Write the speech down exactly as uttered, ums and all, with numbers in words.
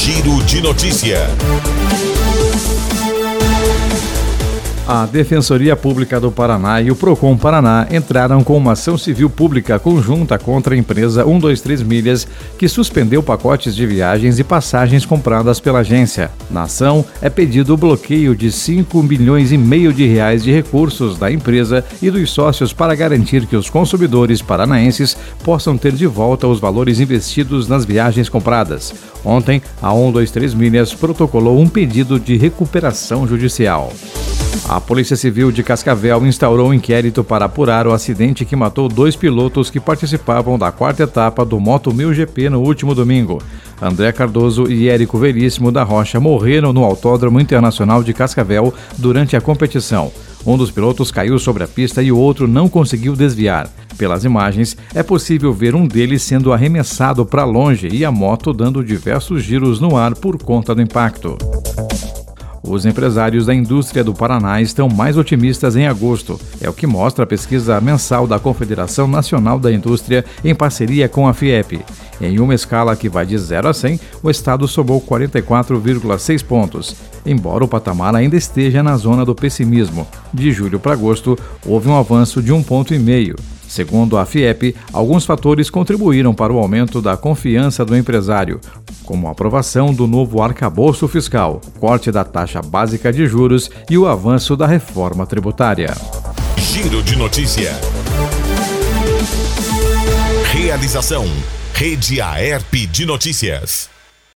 Giro de Notícia. A Defensoria Pública do Paraná e o Procon Paraná entraram com uma ação civil pública conjunta contra a empresa um dois três Milhas, que suspendeu pacotes de viagens e passagens compradas pela agência. Na ação, é pedido o bloqueio de cinco milhões e meio de reais de recursos da empresa e dos sócios para garantir que os consumidores paranaenses possam ter de volta os valores investidos nas viagens compradas. Ontem, a um dois três Milhas protocolou um pedido de recuperação judicial. A Polícia Civil de Cascavel instaurou um inquérito para apurar o acidente que matou dois pilotos que participavam da quarta etapa do Moto mil G P no último domingo. André Cardoso e Érico Veríssimo da Rocha morreram no Autódromo Internacional de Cascavel durante a competição. Um dos pilotos caiu sobre a pista e o outro não conseguiu desviar. Pelas imagens, é possível ver um deles sendo arremessado para longe e a moto dando diversos giros no ar por conta do impacto. Os empresários da indústria do Paraná estão mais otimistas em agosto. É o que mostra a pesquisa mensal da Confederação Nacional da Indústria em parceria com a FIEP. Em uma escala que vai de zero a cem, o estado somou quarenta e quatro vírgula seis pontos, embora o patamar ainda esteja na zona do pessimismo. De julho para agosto, houve um avanço de um ponto e meio. Segundo a FIEP, alguns fatores contribuíram para o aumento da confiança do empresário, como a aprovação do novo arcabouço fiscal, o corte da taxa básica de juros e o avanço da reforma tributária. Giro de Notícia. Realização: Rede Aerp de Notícias.